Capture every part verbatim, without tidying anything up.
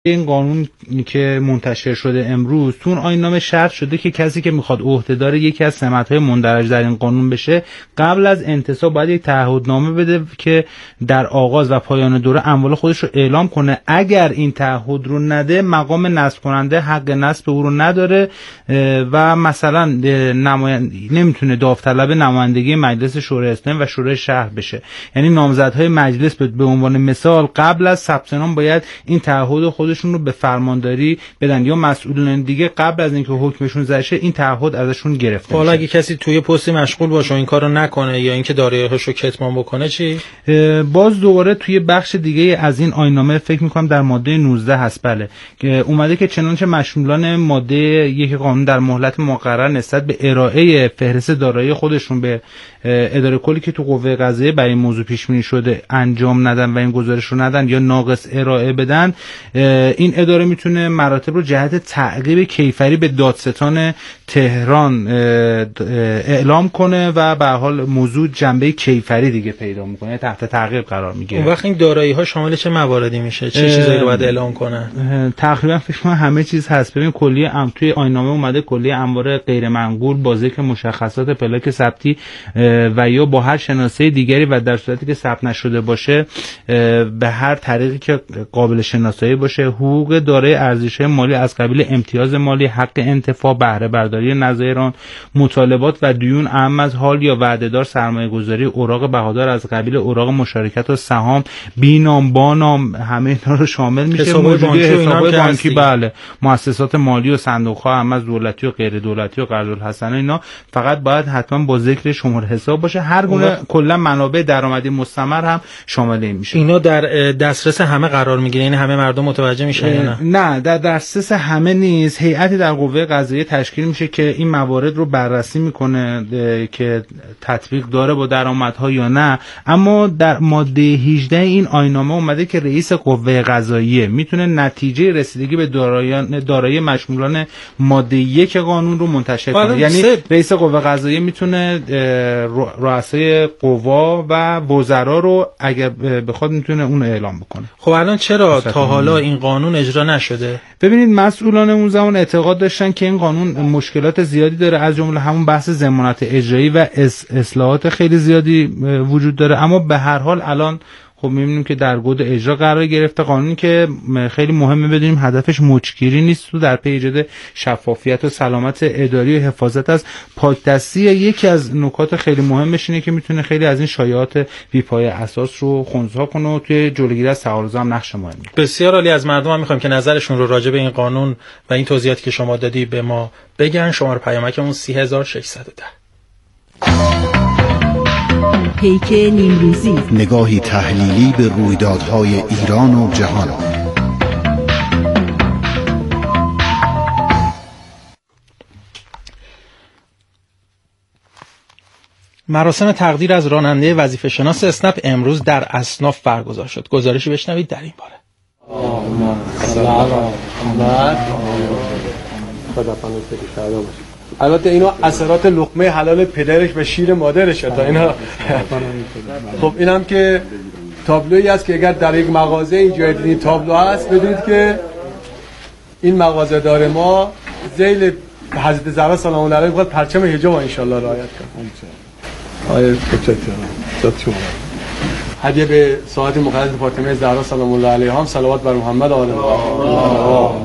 این قانون که منتشر شده امروز تو اون آیین‌نامه شرط شده که کسی که میخواد عهدهدار یکی از سمت‌های مندرج در این قانون بشه قبل از انتصاب باید یک تعهدنامه بده که در آغاز و پایان دوره اموال خودش رو اعلام کنه. اگر این تعهد رو نده مقام نصب کننده حق نصب او رو نداره و مثلا نماین... نمیتونه داوطلب نمایندگی مجلس شورای اسلامی و شورای شهر بشه. یعنی نامزدهای مجلس به عنوان مثال قبل از ثبت نام باید این تعهد خود شون رو به فرمانداری بدن یا مسئولین دیگه قبل از اینکه حکمشون زده شه این تعهد ازشون گرفته میشه. حالا اگه کسی توی پستی مشغول باشه و این کارو نکنه یا اینکه دارایی‌هاش رو کتمان بکنه چی؟ باز دوباره توی بخش دیگه از این آیین‌نامه فکر می‌کنم در ماده نوزده هست بله که اومده که چنانچه مشمولان ماده یک قانون در مهلت مقرر نسبت به ارائه فهرست دارایی خودشون به اداره کلی که تو قوه قضاییه برای این موضوع پیش بینی شده انجام ندن و این گزارش رو ندن یا ناقص ارائه بدن، این اداره میتونه مراتب رو جهت تعقیب کیفری به دادستان تهران اعلام کنه و به هر حال موضوع جنبه کیفری دیگه پیدا میکنه، تحت تعقیب قرار میگیره. اون وقت این دارایی ها شامل چه مواردی میشه؟ چه چیزایی رو باید اعلام کنه؟ تقریبا فکر کنم همه چیز هست. ببین کلیه ام توی آیین‌نامه اومده کلیه اموال غیر منقول با ذکر مشخصات پلاک ثبتی و یا با هر شناسه دیگری و در صورتی که ثبت نشده باشه به هر طریقی که قابل شناسایی باشه حقوق دارای ارزش‌های مالی از قبیل امتیاز مالی، حق انتفاع، بهره برداری نظایر آن، مطالبات و دیون اعم از حال یا وعده‌دار سرمایه‌گذاری، اوراق بهادار از قبیل اوراق مشارکت و سهام، بینام، بانام، همه اینا رو شامل میشه. حساب بانکی، حساب بانکی بله، مؤسسات مالی و صندوق‌ها هم از دولتی و غیر دولتی و قرض الحسنه اینا فقط باید حتما با ذکر شماره حساب باشه. هر گونه کلا منابع درآمدی مستمر هم شامل این میشه. اینا در دسترس همه قرار میگیره، یعنی همه مردم متوجه میشن یا نه؟ نه، در دسترس همه نیست. هیئتی در قوه قضاییه تشکیل میشه که این موارد رو بررسی میکنه که تطبیق داره با درآمدها یا نه. اما در ماده هجده این آیین‌نامه اومده که رئیس قوه قضاییه میتونه نتیجه رسیدگی به دارایان دارایی مشمولان ماده یک قانون رو منتشر کنه. یعنی رئیس قوه قضاییه میتونه رؤسای قوا و وزرا رو اگر بخواد میتونه اون اعلام بکنه. خب الان چرا تا حالا این قانون اجرا نشده؟ ببینید مسئولان اون زمان اعتقاد داشتن که این قانون مشکلات زیادی داره، از جمله همون بحث ضمانت اجرایی و اصلاحات خیلی زیادی وجود داره. اما به هر حال الان خب می‌بینیم که در گود اجرا قرار گرفته. قانونی که خیلی مهمه بدونیم هدفش مچگیری نیست، تو در پی ایجاد شفافیت و سلامت اداری و حفاظت از پاکدستی. یکی از نکات خیلی مهمش اینه که میتونه خیلی از این شایعات بی‌پایه اساس رو خنثی کنه و توی جلوگیری از تعارض هم نقش مهمی. بسیار عالی. از مردم هم می‌خوایم که نظرشون رو راجع به این قانون و این توضیحاتی که شما دادی به ما بگن. شماره پیامکمون سه هزار و ششصد و ده. پیک نیمروزی، نگاهی تحلیلی به رویدادهای ایران و جهان. مراسم تقدیر از راننده وظیفه شناس اسنپ امروز در اصناف برگزار شد. گزارشی بشنوید در این باره. البته اینا اثرات لقمه حلال پدرش و شیر مادرشه تا اینا. خب اینم که تابلویی است که اگر در یک مغازه اینجا دیدین تابلو هست بدونید که این مغازه دار ما ذیل حضرت زهرا سلام الله علیها میخواد پرچم حجاب ان شاء الله رعایت کنه. آیه متشکرم. شما هدیه به ساعت مقدس فاطمه زهرا سلام الله علیها هم صلوات بر محمد و آل محمد.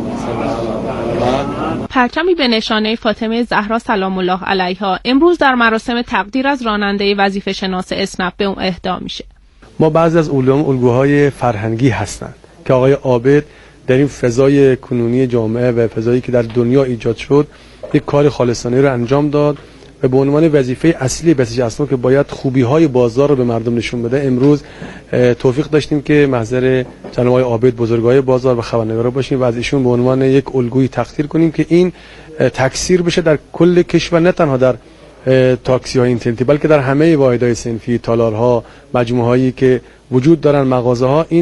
پرچمی به نشانه فاطمه زهرا سلام الله علیها امروز در مراسم تقدیر از راننده وظیفه شناس اسنپ به اون اهدا میشه. ما بعضی از علوم الگوهای فرهنگی هستند که آقای عابد در این فضای کنونی جامعه و فضایی که در دنیا ایجاد شد یک کار خالصانه رو انجام داد و به عنوان وظیفه اصلی بسیج اسنپ که باید خوبی‌های بازار رو به مردم نشون بده امروز توفیق داشتیم که محضر جناب آقای عابد بزرگای بازار و خبرنگارا باشیم و از ایشون به عنوان یک الگویی تقدیر کنیم که این تکثیر بشه در کل کشور، نه تنها در تاکسی‌های اینترنتی بلکه در همه واحدهای صنفی، تالارها، مجموعه‌هایی که وجود دارن، مغازه‌ها. این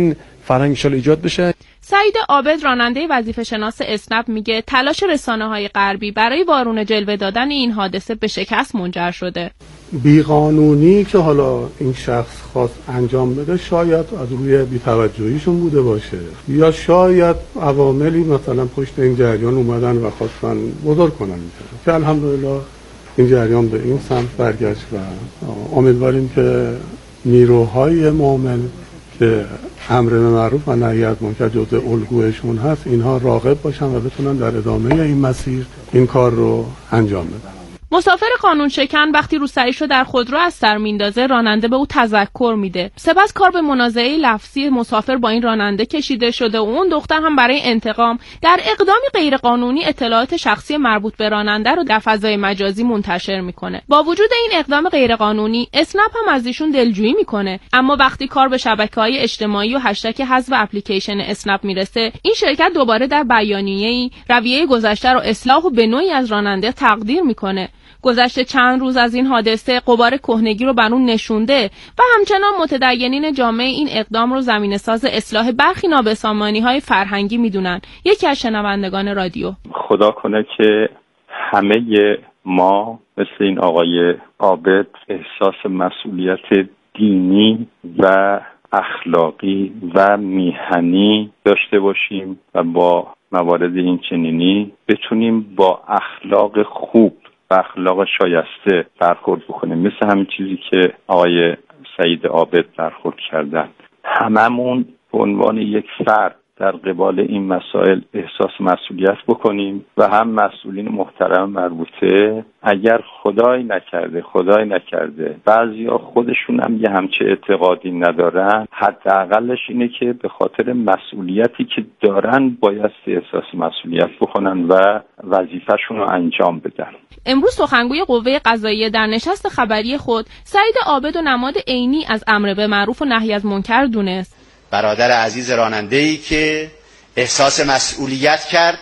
فرهنگ ان شاءالله ایجاد بشه. سعید عابد راننده وظیفه شناس اسنپ میگه تلاش رسانه‌های غربی برای وارونه جلوه دادن این حادثه به شکست منجر شده. بیقانونی که حالا این شخص خواست انجام بده شاید از روی بی‌توجهیشون بوده باشه یا شاید عواملی مثلا پشت این جریان اومدن و خواستن بزرگ کنن که الحمدلله این جریان به این سمت برگشت و امیدواریم که نیروهای مؤمن که امر به معروف و نهی از منکر جزء الگویشون هست اینها راغب باشن و بتونن در ادامه این مسیر این کار رو انجام بدن. مسافر قانون شکن وقتی روسریش رو در خودرو از سر میندازه راننده به او تذکر میده. سپس کار به منازعه لفظی مسافر با این راننده کشیده شده و اون دختر هم برای انتقام در اقدامی غیرقانونی اطلاعات شخصی مربوط به راننده رو در فضای مجازی منتشر میکنه. با وجود این اقدام غیرقانونی اسنپ هم از ایشون دلجویی میکنه، اما وقتی کار به شبکه‌های اجتماعی و هشتگ حذف اپلیکیشن اسنپ میرسه این شرکت دوباره در بیانیه‌ای رویه گذشته رو اصلاح و به نوعی از راننده تقدیر میکنه. گذشته چند روز از این حادثه غبار کهنگی رو بر اون نشونده و همچنان متدینین جامعه این اقدام رو زمینه‌ساز اصلاح برخی نابسامانی‌های فرهنگی میدونن. یکی از شنوندگان رادیو: خدا کنه که همه ما مثل این آقای عابد احساس مسئولیت دینی و اخلاقی و میهنی داشته باشیم و با موارد این چنینی بتونیم با اخلاق خوب و اخلاق شایسته برخورد بکنیم، مثل همین چیزی که آقای سعید عابد برخورد کردن. هممون به عنوان یک فرد در قبال این مسائل احساس مسئولیت بکنیم و هم مسئولین محترم مربوطه اگر خدای نکرده خدای نکرده بعضیا خودشون هم یه همچه اعتقادی ندارن، حداقلش اینه که به خاطر مسئولیتی که دارن باید احساس مسئولیت بکنن و وظیفه‌شون رو انجام بدن. امروز سخنگوی قوه قضاییه در نشست خبری خود سعید عابد و نماد عینی از امر به معروف و نهی از منکر دونست. برادر عزیز راننده‌ای که احساس مسئولیت کرد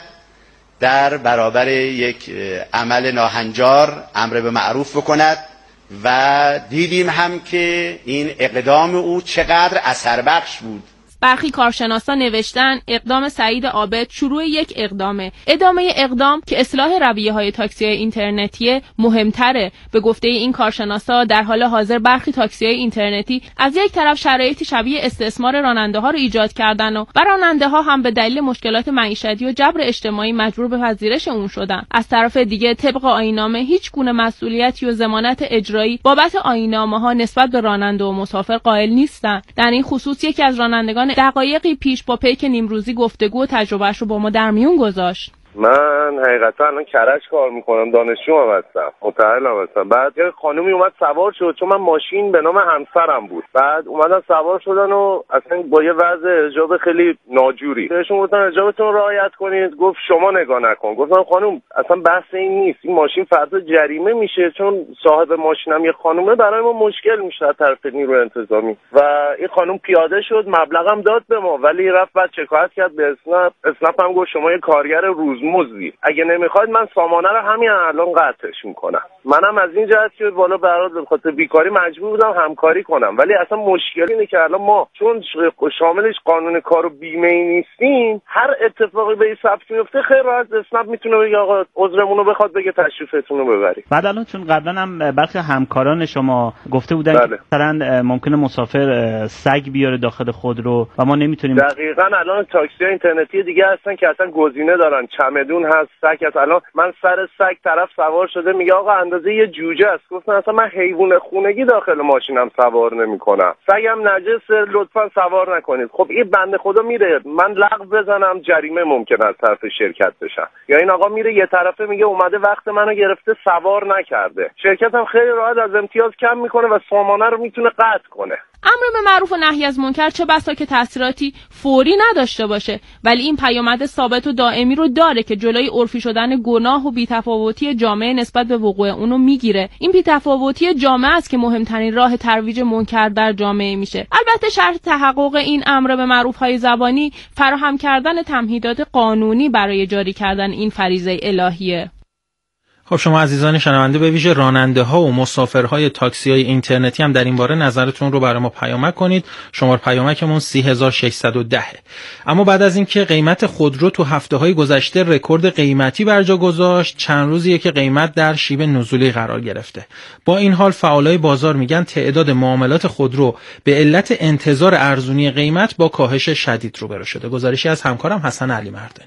در برابر یک عمل ناهنجار امر به معروف بکند و دیدیم هم که این اقدام او چقدر اثر بخش بود. برخی کارشناسان نوشتن اقدام سعید عابد شروع یک اقدامه. ادامه اقدام که اصلاح رویه‌های تاکسی‌های اینترنتی مهمتره. به گفته این کارشناسا در حال حاضر برخی تاکسی‌های اینترنتی از یک طرف شرایطی شبیه استثمار راننده‌ها رو ایجاد کردن و راننده‌ها هم به دلیل مشکلات معیشتی و جبر اجتماعی مجبور به پذیرش اون شدن. از طرف دیگه طبق آیین‌نامه هیچ گونه مسئولیتی و ضمانت اجرایی بابت آیین‌نامه‌ها نسبت به راننده و مسافر قائل نیستن. در این خصوص یکی از رانندگان دقایقی پیش با پیک نیمروزی گفتگو و تجربهش رو با ما در میون گذاشت. من حقیقتا الان کرج کار میکنم، دانشجو هم هستم، متأهلم هستم. بعد یه خانومی اومد سوار شد، چون من ماشین به نام همسرم بود. بعد اومدن سوار شدن و اصلا با یه وضع حجاب خیلی ناجوری بهشون گفتن حجابتون رو رعایت کنید. گفت شما نگاه نکن. گفتم خانم اصلا بحث این نیست، این ماشین فردا جریمه میشه، چون صاحب ماشینم یه خانومه، برای ما مشکل میشه از طرف نیروی انتظامی. و این خانم پیاده شد، مبلغم داد به ما، ولی رفت بعد شکایت کرد به اسنپ. اسنپ هم گفت شما یه کارگر روز مزدی، اگه نمیخواید من سامانه رو همین الان قطعش میکنم. منم از این جهت که بالا برات به خاطر بیکاری مجبور بودم همکاری کنم، ولی اصلا مشکل اینه که الان ما چون شاملش قانون کار و بیمه ای نیستیم، هر اتفاقی به این ثبت میفته خیلی راحت اسنپ میتونه بگه آقا عذرمون رو بخواد بگه تشریفتون رو ببرید. بعد الان چون قبلا هم برخی همکاران شما گفته بودن بله. که مثلا ممکنه مسافر سگ بیاره داخل خودرو و ما نمیتونیم. دقیقاً الان تاکسی اینترنتی دیگه هستن که اصلا گزینه دارن، چمدون هست، سگ هست. الان من سر سگ طرف سوار شده میگه آقا اندازه یه جوجه است. گفتم اصلا من حیوان خونگی داخل ماشینم سوار نمیکنم، سگم نجسه، لطفا سوار نکنید. خب این بنده خدا میره من لغو بزنم، جریمه ممکنه از طرف شرکت بشم، یا این آقا میره یه طرفه میگه اومده وقت منو گرفته سوار نکرده. شرکت هم خیلی راحت از امتیاز کم میکنه و سامانه رو میتونه قطع کنه. امر به معروف و نهی از منکر چه بسا که تأثیراتی فوری نداشته باشه، ولی این پیامد ثابت و دائمی رو داره که جلوی عرفی شدن گناه و بی‌تفاوتی جامعه نسبت به وقوع اونو میگیره. این بی‌تفاوتی جامعه است که مهمترین راه ترویج منکر در جامعه میشه. البته شرط تحقق این امر به معروف های زبانی فراهم کردن تمهیدات قانونی برای جاری کردن این فریضه الهیه. خب شما عزیزان شنونده به ویژه راننده ها و مسافرهای تاکسی های اینترنتی هم در این باره نظرتون رو برای ما پیامک کنید. شماره پیامکمون سه هزار و ششصد و ده. اما بعد از اینکه قیمت خودرو تو هفته های گذشته رکورد قیمتی بر جا گذاشت، چند روزیه که قیمت در شیب نزولی قرار گرفته. با این حال فعالای بازار میگن تعداد معاملات خودرو به علت انتظار ارزونی قیمت با کاهش شدید روبرو شده. گزارشی از همکارم حسن علی مردانی.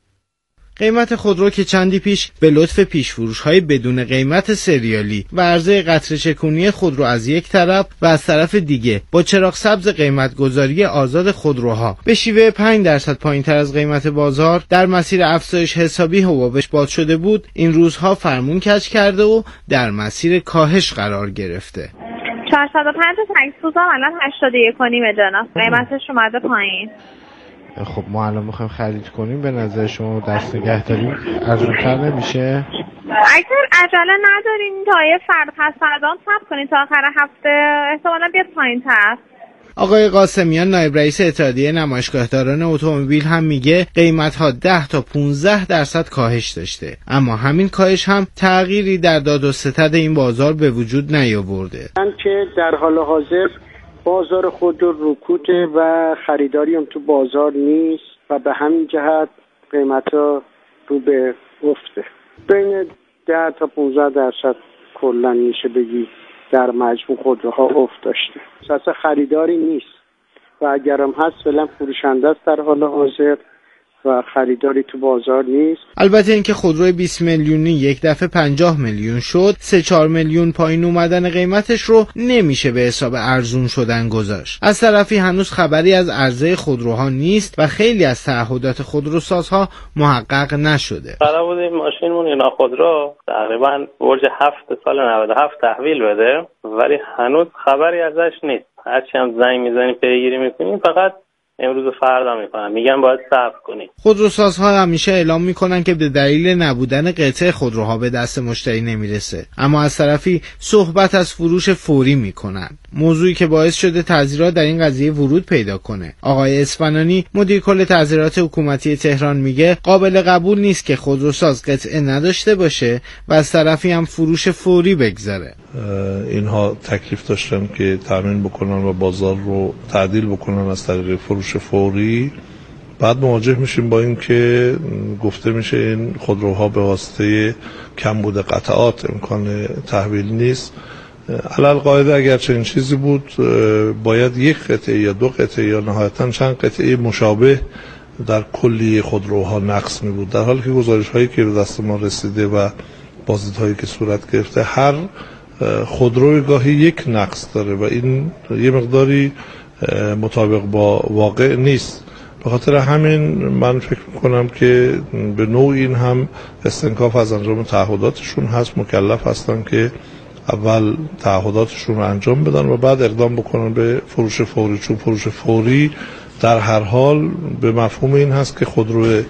قیمت خودرو که چندی پیش به لطف پیش‌فروش‌های بدون قیمت سریالی و عرضه قطره چکونی خودرو از یک طرف و از طرف دیگه با چراغ سبز قیمت‌گذاری آزاد خودروها به شیوه پنج درصد پایین‌تر از قیمت بازار در مسیر افزایش حسابی حبابش باز شده بود، این روزها فرمون کج کرده و در مسیر کاهش قرار گرفته. چهارصد و پنج تکسوزا الان هشتاد و یک و نیم جناب، قیمتش اومده پایین. خب ما الان میخوایم خرید کنیم، به نظر شما دست نگه داریم ارزون‌تر نمیشه؟ اگر عجله ندارین تا یه فرد پس فردا صبر کنین تا آخر هفته احتمالاً بیاد پایین‌تر. آقای قاسمیان نایب رئیس اتحادیه نمایشگاهداران اتومبیل هم میگه قیمت‌ها ده تا پانزده درصد کاهش داشته، اما همین کاهش هم تغییری در داد و ستد این بازار به وجود نیاورده. من که در حال حاضر بازار خودرو رکوده و خریداری هم تو بازار نیست و به همین جهت قیمت‌ها رو به افته. بین ده تا پانزده درصد کلا میشه بگی در مجموع خودروها افت داشته. اساس خریداری نیست و اگرم هست فعلا فروشنده است در حال حاضر و خریداری تو بازار نیست. البته اینکه خودروی بیست میلیونی یک دفعه پنجاه میلیون شد، سه چهار میلیون پایین اومدن قیمتش رو نمیشه به حساب ارزون شدن گذاشت. از طرفی هنوز خبری از عرضه خودروها نیست و خیلی از تعهدات خودروسازها محقق نشده. قرار بود این ماشینمون اینا خودرو تقریبا برج هفت سال نود و هفت تحویل بده، ولی هنوز خبری ازش نیست. هرچی هم زنگ میزنیم پیگیری میکنیم فقط امروز و فردا میکنن، میگن باید صبر کنید. خودروسازها همیشه اعلام میکنن که به دلیل نبودن قطع خودروها به دست مشتری نمیرسه، اما از طرفی صحبت از فروش فوری میکنن، موضوعی که باعث شده تعذیرات در این قضیه ورود پیدا کنه. آقای اصفهانی مدیر کل تعذیرات حکومتی تهران میگه قابل قبول نیست که خودروساز قطعه نداشته باشه و از طرفی هم فروش فوری بگذاره. اینها تکلیف داشتن که تامین بکنن و بازار رو تعدیل بکنن از طریق فروش فوری. بعد مواجه میشیم با این که گفته میشه این خودروها به واسطه کمبود قطعات امکان تحویل نیست. علل قاعده اگر چنین چیزی بود باید یک قطعه یا دو قطعه یا نهایتاً چند قطعه مشابه در کلی خودروها نقص می بود، در حالی که گزارش هایی که به دست ما رسیده و بازدیدهایی که صورت گرفته هر خودروی گاهی یک نقص داره و این یه مقداری مطابق با واقع نیست. به خاطر همین من فکر میکنم که به نوع این هم استنکاف از انجام تعهداتشون هست، مکلف هستن که اول تعهداتشون رو انجام بدن و بعد اقدام بکنن به فروش فوری، چون فروش فوری در هر حال به مفهوم این هست که خودرو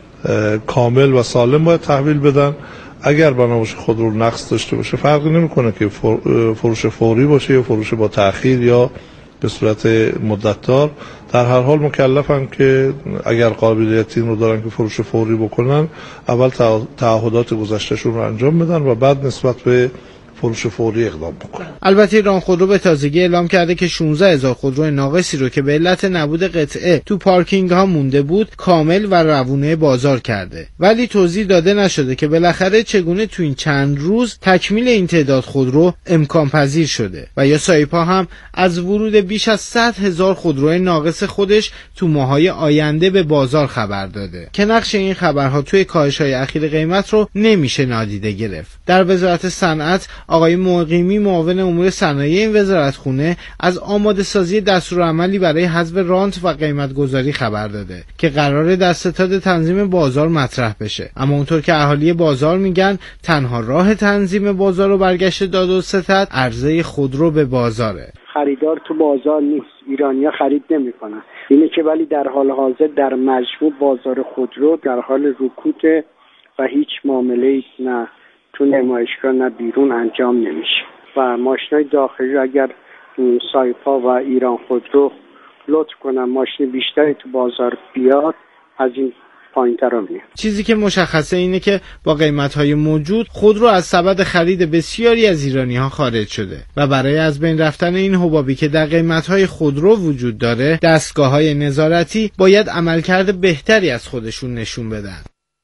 کامل و سالم باید تحویل بدن. اگر بنابراین خودرو نقص داشته باشه فرقی نمیکنه که فروش فوری باشه یا فروش با تأخیر یا به صورت مدتدار، در هر حال مکلفن که اگر قابلیت این رو دارن که فروش فوری بکنن اول تعهدات گذشتهشون رو انجام بدن و بعد نسبت به فروش فوری اقدام بکنن. البته ایران خودرو به تازگی اعلام کرده که شانزده هزار خودرو ناقصی رو که به علت نبود قطعه تو پارکینگ ها مونده بود کامل و روونه بازار کرده، ولی توضیح داده نشده که بالاخره چگونه تو این چند روز تکمیل این تعداد خودرو امکان پذیر شده و یا سایپا هم از ورود بیش از صد هزار خودرو ناقص خودش تو ماهای آینده به بازار خبر داده که نقش این خبرها توی کاهش های اخیر قیمت رو نمیشه نادیده گرفت. در وزارت صنعت آقای مقیمی معاون امور صنایع این وزارتخونه از آماده سازی دستورالعملی برای حذف رانت و قیمت گذاری خبر داده که قرار در ستاد تنظیم بازار مطرح بشه، اما اونطور که اهالی بازار میگن تنها راه تنظیم بازار و برگشت داد و ستد عرضه خودرو به بازاره. خریدار تو بازار نیست، ایرانیا خرید نمیکنن. اینه که ولی در حال حاضر در مجموع بازار خودرو در حال رکود و هیچ معامله‌ای نه تو نمایشگاه نه بیرون انجام نمیشه و ماشینای داخلی اگر سایپا و ایران خودرو لطف کنن ماشین بیشتری تو بازار بیاد از این پایین‌تر میاد. چیزی که مشخصه اینه که با قیمت‌های موجود خودرو از سبد خرید بسیاری از ایرانی‌ها خارج شده و برای از بین رفتن این حبابی که در قیمت‌های خودرو وجود داره، دستگاه‌های نظارتی باید عملکرد بهتری از خودشون نشون بدن.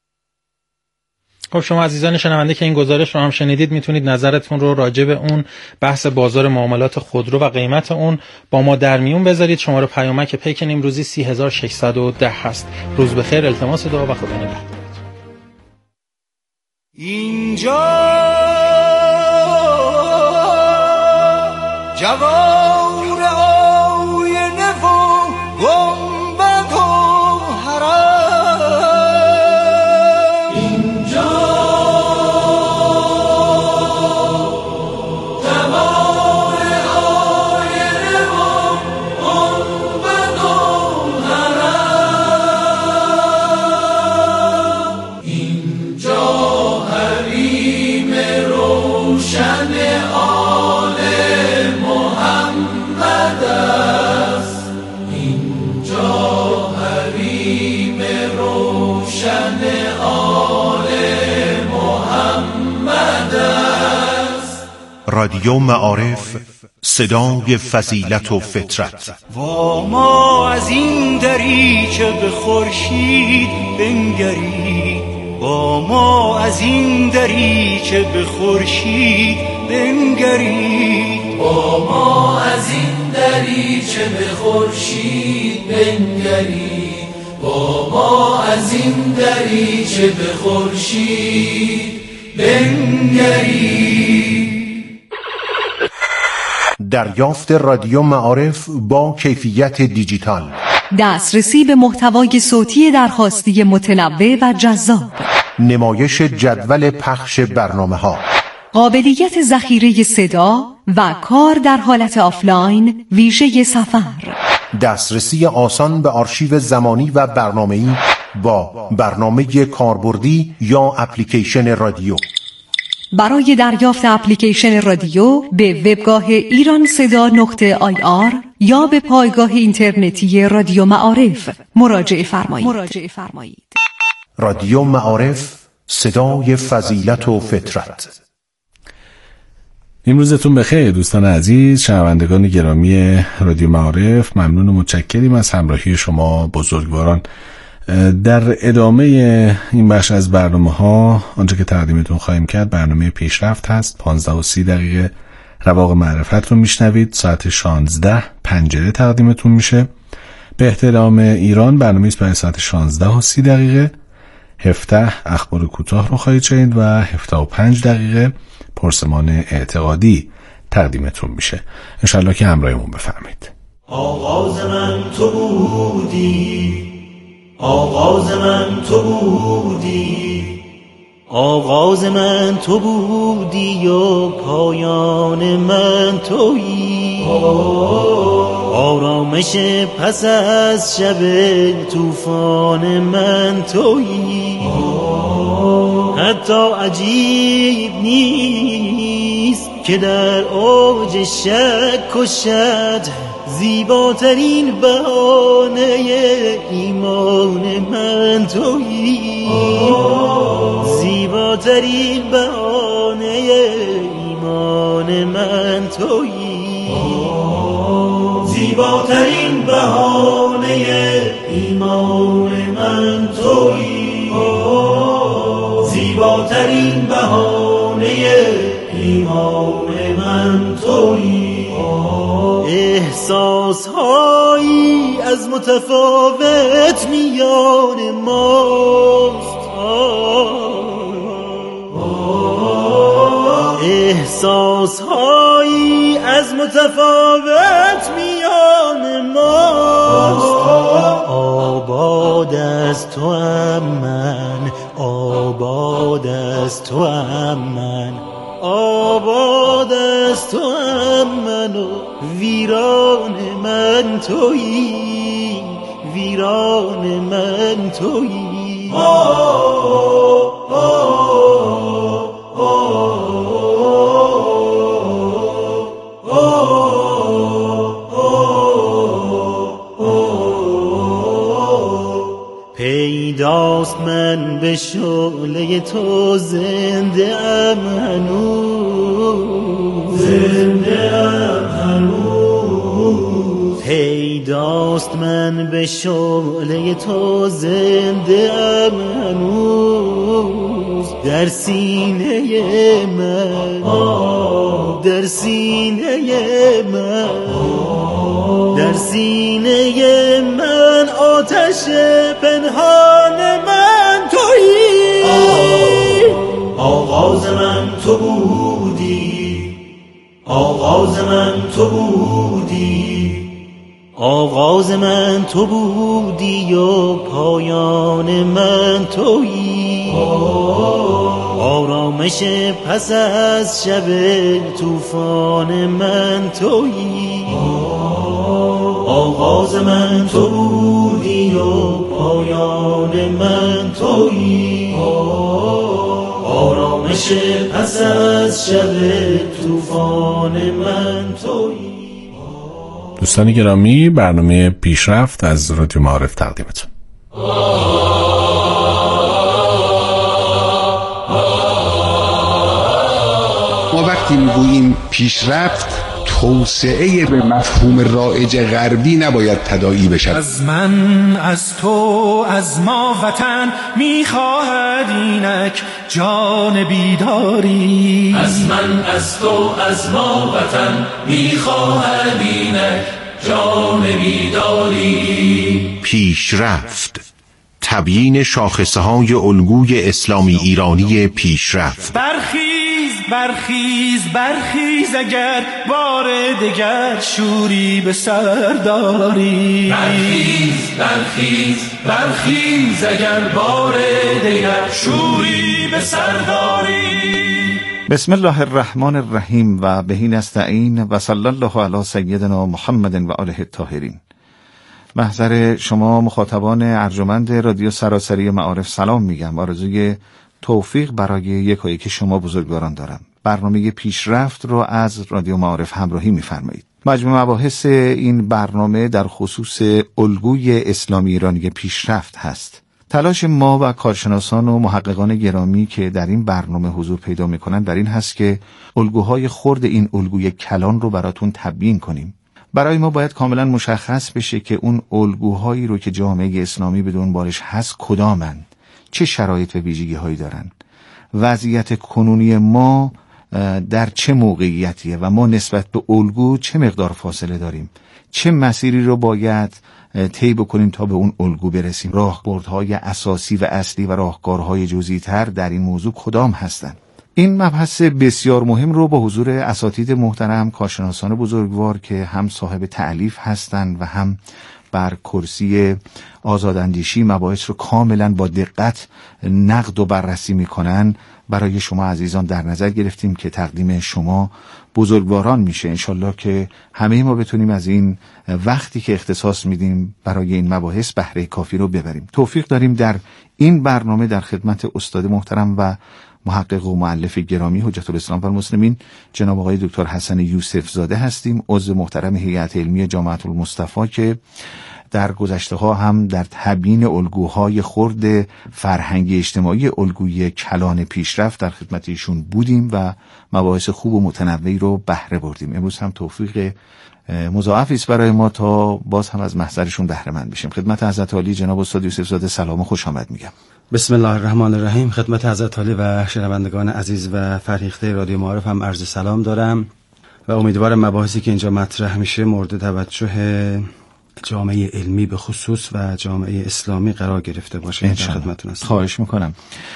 خب شما عزیزان شنونده که این گزارش رو هم شنیدید، میتونید نظرتون رو راجع به اون بحث بازار معاملات خودرو و قیمت اون با ما در میون بذارید. شماره پیامک پیک نیمروزی سه هزار و ششصد و ده هست. روز بخیر، التماس دعا و خدا نگهدار. اینجا جوار آینه و گنبد و حرم، اینجا جوار آینه و گنبد و حرم، اینجا حریم روشن آل محمد است، اینجا حریم روشن آل محمد است. رادیو معارف، صدای فضیلت و فطرت. و ما از این دریچه به خورشید بنگرید، با ما از این دریچه به خورشید بنگرید، با ما از این دریچه به خورشید بنگرید، با ما از این دریچه به خورشید بنگرید. دریافت رادیو معارف با کیفیت دیجیتال، دسترسی به محتوای صوتی درخواستی متنوع و جذاب، نمایش جدول پخش برنامه‌ها، قابلیت ذخیره صدا و کار در حالت آفلاین ویژه سفر، دسترسی آسان به آرشیو زمانی و برنامه‌ای با برنامه کاربردی یا اپلیکیشن رادیو. برای دریافت اپلیکیشن رادیو به وبگاه ایران صدا نقطه آی آر یا به پایگاه اینترنتی رادیو معارف مراجعه فرمایید. مراجعه فرمایید. رادیو معارف، صدای فضیلت و فطرت. امروزتون بخیر دوستان عزیز، شنوندگان گرامی رادیو معارف. ممنون و متشکریم از همراهی شما بزرگواران. در ادامه این بخش از برنامه ها آنچه که تقدیمتون خواهیم کرد برنامه پیشرفت هست. پانزده و سی دقیقه رواق معرفت رو میشنوید. ساعت شانزده پنجره تقدیمتون میشه. به احترام ایران برنامه است برای ساعت شانزده و سی دقیقه. هفده اخبار کوتاه رو خواهید شنید و هفده و پنج دقیقه پرسمان اعتقادی تقدیمتون میشه. انشالله که همراهمون بفرمایید. آغاز من تو بودی، آغاز من تو بودی، آغاز من تو بودی و پایان من تویی، آرامش پس از شب طوفان من تویی. حتی عجیب نیست که در اوج شک و شد زیباترین بهانه ایمان من تویی، زیباترین بهانه ایمان من تویی، زیباترین بهانه ایمان من تویی، زیباترین بهانه ایمان من تویی. احساس هایی از متفاوت میان ماست، احساس هایی از متفاوت میان ماست. آباد از تو ام من، آباد از تو ام من، آباد از تو ام من و ویران من تویی، ویران من تویی. پیدا پیداست من به شعله تو زنده ام هنوز، زنده ام هنوز. پیداست من به شعله تو زنده ام هنوز، در سینه من، در سینه من، در سینه من آتش پنهان من تویی. آغاز من تو بودی، آغاز من تو بودی، آغاز من تو بودی و پایان من تویی. آرامش پس از شب طوفان من تویی. آغاز من تو بودی و پایان من تویی. آرامش پس از شب طوفان من تویی. دوستان گرامی، برنامه پیشرفت از رادیو معارف تقدیمتون. ما وقتی میگوییم پیشرفت، توسعه به مفهوم رایج غربی نباید تداعی بشد. از من، از تو، از ما وطن میخواهد اینک جان بیداری. از من، از تو، از ما وطن میخواهد اینک جان بیداری. پیشرفت، تبیین شاخصه‌های الگوی اسلامی ایرانی پیشرفت. برخیز، برخیز، برخیز اگر بار دگر شوری به سر داری. برخیز، برخیز، برخیز اگر بار دگر شوری به سر داری. بسم الله الرحمن الرحیم و بهی نستعین و صلی الله علی سیدنا محمد و آله الطاهرین. محضر شما مخاطبان ارجمند رادیو سراسری معارف سلام میگم. آرزوی توفیق برای یک و یک شما بزرگواران دارم. برنامه پیشرفت رو از رادیو معارف همراهی میفرمایید. مجموع مباحث این برنامه در خصوص الگوی اسلامی ایرانی پیشرفت هست. تلاش ما و کارشناسان و محققان گرامی که در این برنامه حضور پیدا میکنند در این هست که الگوهای خرد این الگوی کلان رو براتون تبیین کنیم. برای ما باید کاملا مشخص بشه که اون الگوهایی رو که جامعه اسلامی به دنبالش هست کدامن، چه شرایط و ویژگی هایی دارن، وضعیت کنونی ما در چه موقعیتیه و ما نسبت به الگو چه مقدار فاصله داریم، چه مسیری رو باید طی بکنیم تا به اون الگو برسیم. راهبردهای اساسی و اصلی و راهکارهای جزئی‌تر در این موضوع کدام هستند؟ این مبحث بسیار مهم رو با حضور اساتید محترم، کارشناسان بزرگوار که هم صاحب تألیف هستند و هم بر کرسی آزاداندیشی مباحث رو کاملا با دقت نقد و بررسی میکنن برای شما عزیزان در نظر گرفتیم که تقدیم شما بزرگواران میشه. انشالله که همه ما بتونیم از این وقتی که اختصاص میدیم برای این مباحث بهره کافی رو ببریم. توفیق داریم در این برنامه در خدمت استاد محترم و محقق و مؤلف گرامی حجت الاسلام و المسلمین جناب آقای دکتر حسن یوسف زاده هستیم، عضو محترم هیئت علمی جامعه المصطفی که در گذشته ها هم در تبیین الگوهای خرد فرهنگی اجتماعی الگوی کلان پیشرفت در خدمت ایشون بودیم و مباحث خوب و متنوعی رو بهره بردیم. امروز هم توفیق مضاعفی است برای ما تا باز هم از محضرشون بهره مند بشیم. خدمت حضرت عالی جناب استاد یوسف زاده سلام و خوش آمد میگم. بسم الله الرحمن الرحیم. خدمت حضرت عالی و شنوندگان عزیز و فرهیخته رادیو معارف هم عرض سلام دارم و امیدوارم مباحثی که اینجا مطرح میشه مورد توجه جامعه علمی به خصوص و جامعه اسلامی قرار گرفته باشه. در خدمتتون هستم. خواهش میکنم.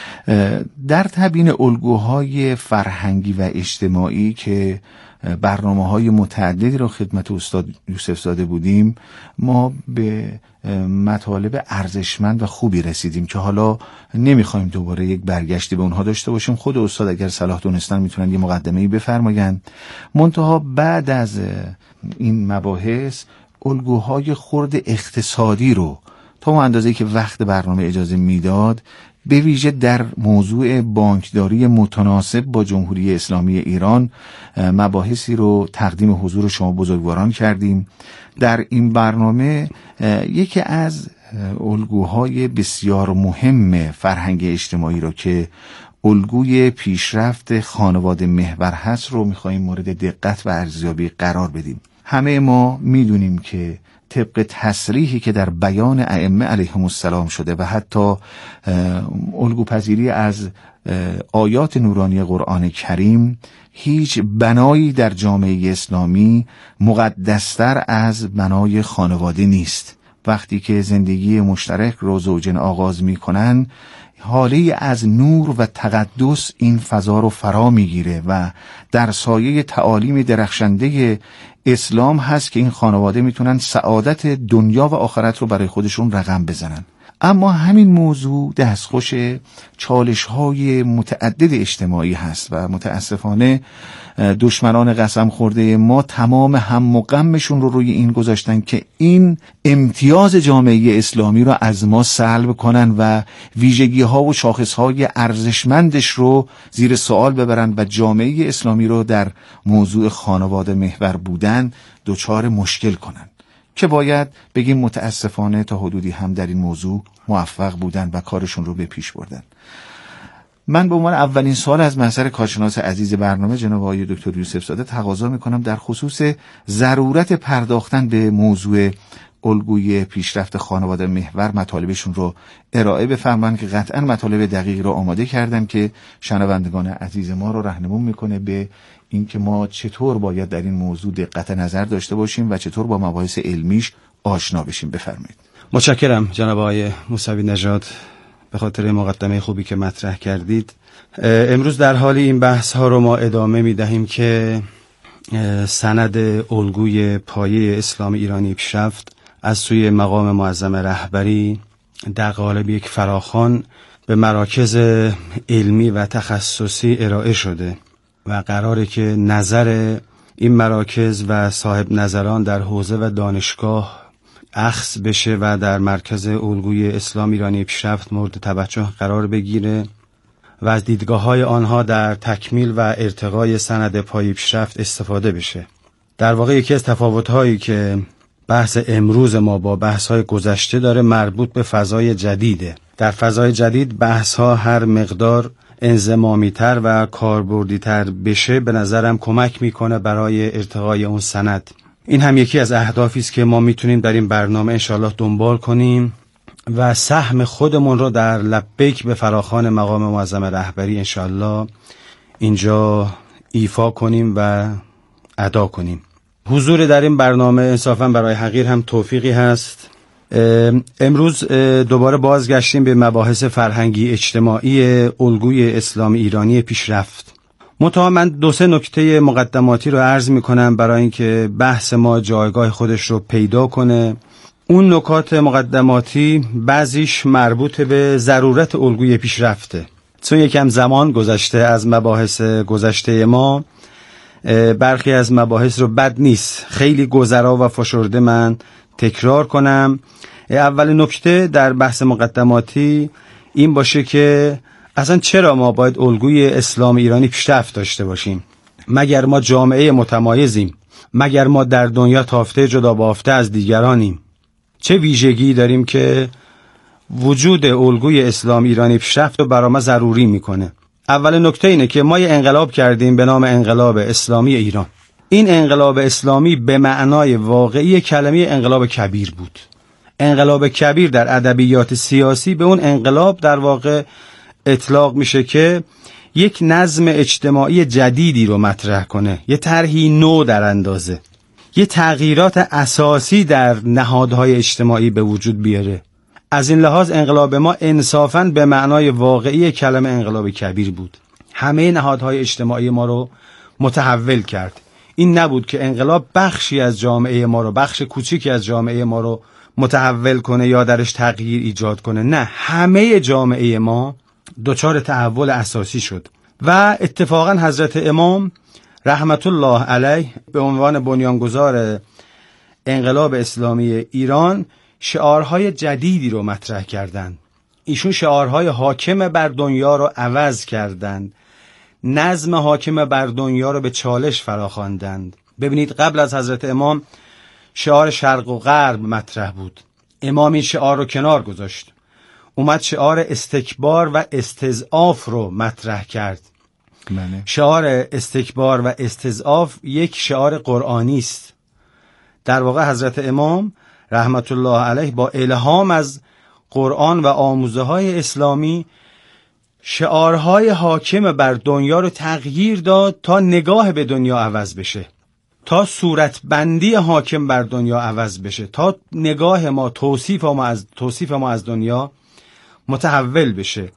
در تبیین الگوهای فرهنگی و اجتماعی که برنامه‌های متعددی رو خدمت استاد یوسف زاده بودیم، ما به مطالب ارزشمند و خوبی رسیدیم که حالا نمیخوایم دوباره یک برگشتی به اونها داشته باشیم. خود استاد اگر صلاح دونستن میتونن یه مقدمه‌ای بفرمایند. منتها بعد از این مباحث الگوهای خرد اقتصادی رو تا اون اندازه‌ای که وقت برنامه اجازه میداد به ویژه در موضوع بانکداری متناسب با جمهوری اسلامی ایران مباحثی رو تقدیم حضور شما بزرگواران کردیم. در این برنامه یکی از الگوهای بسیار مهم فرهنگ اجتماعی رو که الگوی پیشرفت خانواده محور هست رو میخواییم مورد دقت و ارزیابی قرار بدیم. همه ما میدونیم که طبق تصریحی که در بیان ائمه علیهم السلام شده و حتی الگوپذیری از آیات نورانی قرآن کریم، هیچ بنایی در جامعه اسلامی مقدستر از بنای خانواده نیست. وقتی که زندگی مشترک رو زوجین آغاز میکنن، حاله از نور و تقدس این فضا رو فرا میگیره و در سایه تعالیم درخشنده اسلام هست که این خانواده میتونن سعادت دنیا و آخرت رو برای خودشون رقم بزنن. اما همین موضوع دستخوش چالش‌های متعدد اجتماعی هست و متاسفانه دشمنان قسم خورده ما تمام هم و غمشون رو روی این گذاشتن که این امتیاز جامعه اسلامی رو از ما سلب کنن و ویژگی‌ها و شاخص‌های ارزشمندش رو زیر سوال ببرن و جامعه اسلامی رو در موضوع خانواده محور بودن دچار مشکل کنن، که باید بگیم متاسفانه تا حدودی هم در این موضوع موفق بودن و کارشون رو به پیش بردن. من به عنوان اولین سوال از محضر کارشناس عزیز برنامه جناب آقای دکتر یوسف زاده تقاضا میکنم در خصوص ضرورت پرداختن به موضوع الگوی پیشرفت خانواده محور مطالبشون رو ارائه بفرمایند که قطعا مطالب دقیق رو آماده کردم که شنوندگان عزیز ما رو راهنمون میکنه به اینکه ما چطور باید در این موضوع دقت نظر داشته باشیم و چطور با مباحث علمیش آشنا بشیم. بفرمایید. متشکرم جناب آقای موسوی نژاد به خاطر مقدمه خوبی که مطرح کردید. امروز در حال این بحث ها رو ما ادامه می دهیم که سند الگوی پایه اسلام ایرانی پیشرفت از سوی مقام معظم رهبری در قالب یک فراخوان به مراکز علمی و تخصصی ارائه شده و قراره که نظر این مراکز و صاحب نظران در حوزه و دانشگاه اخذ بشه و در مرکز الگوی اسلام ایرانی پیشرفت مورد توجه قرار بگیره و از دیدگاه‌های آنها در تکمیل و ارتقای سند پایه پیشرفت استفاده بشه. در واقع یکی از تفاوت‌هایی که بحث امروز ما با بحث‌های گذشته داره مربوط به فضای جدیده. در فضای جدید بحث‌ها هر مقدار انضمامی‌تر و کاربردی‌تر بشه به نظرم کمک میکنه برای ارتقای اون سند. این هم یکی از اهدافی است که ما میتونیم در این برنامه انشالله دنبال کنیم و سهم خودمون رو در لبیک به فراخوان مقام معظم رهبری انشالله اینجا ایفا کنیم و ادا کنیم. حضور در این برنامه انصافا برای حقیر هم توفیقی هست. امروز دوباره بازگشتیم به مباحث فرهنگی اجتماعی الگوی اسلامی ایرانی پیشرفت. منتها من دو سه نکته مقدماتی رو عرض میکنم برای اینکه بحث ما جایگاه خودش رو پیدا کنه. اون نکات مقدماتی بعضیش مربوط به ضرورت الگوی پیشرفته، چون یکم زمان گذشته از مباحث گذشته ما، برخی از مباحث رو بد نیست خیلی گذرا و فشرده من تکرار کنم. اول نکته در بحث مقدماتی این باشه که اصلا چرا ما باید الگوی اسلام ایرانی پیشرفت داشته باشیم؟ مگر ما جامعه متمایزیم؟ مگر ما در دنیا تافته جدا بافته از دیگرانیم؟ چه ویژگی داریم که وجود الگوی اسلام ایرانی پیشرفت رو برای ما ضروری میکنه؟ اول نکته اینه که ما یه انقلاب کردیم به نام انقلاب اسلامی ایران. این انقلاب اسلامی به معنای واقعی کلمه انقلاب کبیر بود. انقلاب کبیر در ادبیات سیاسی به اون انقلاب در واقع اطلاق میشه که یک نظم اجتماعی جدیدی رو مطرح کنه، یه طرحی نو در اندازه، یه تغییرات اساسی در نهادهای اجتماعی به وجود بیاره. از این لحاظ انقلاب ما انصافاً به معنای واقعی کلمه انقلاب کبیر بود. همه نهادهای اجتماعی ما رو متحول کرد. این نبود که انقلاب بخشی از جامعه ما رو، بخش کوچیکی از جامعه ما رو متحول کنه یا درش تغییر ایجاد کنه. نه، همه جامعه ما دچار تحول اساسی شد و اتفاقا حضرت امام رحمت الله علیه به عنوان بنیانگذار انقلاب اسلامی ایران شعارهای جدیدی رو مطرح کردند. ایشون شعارهای حاکم بر دنیا رو عوض کردند، نظم حاکم بر دنیا رو به چالش فراخواندند. ببینید قبل از حضرت امام شعار شرق و غرب مطرح بود، امام این شعار رو کنار گذاشت، اومد شعار استکبار و استضعاف رو مطرح کرد. بله. شعار استکبار و استضعاف یک شعار قرآنی است. در واقع حضرت امام رحمت الله علیه با الهام از قرآن و آموزه های اسلامی شعارهای حاکم بر دنیا رو تغییر داد تا نگاه به دنیا عوض بشه، تا صورت بندی حاکم بر دنیا عوض بشه، تا نگاه ما توصیف ما از توصیف ما از دنیا متحول بشه.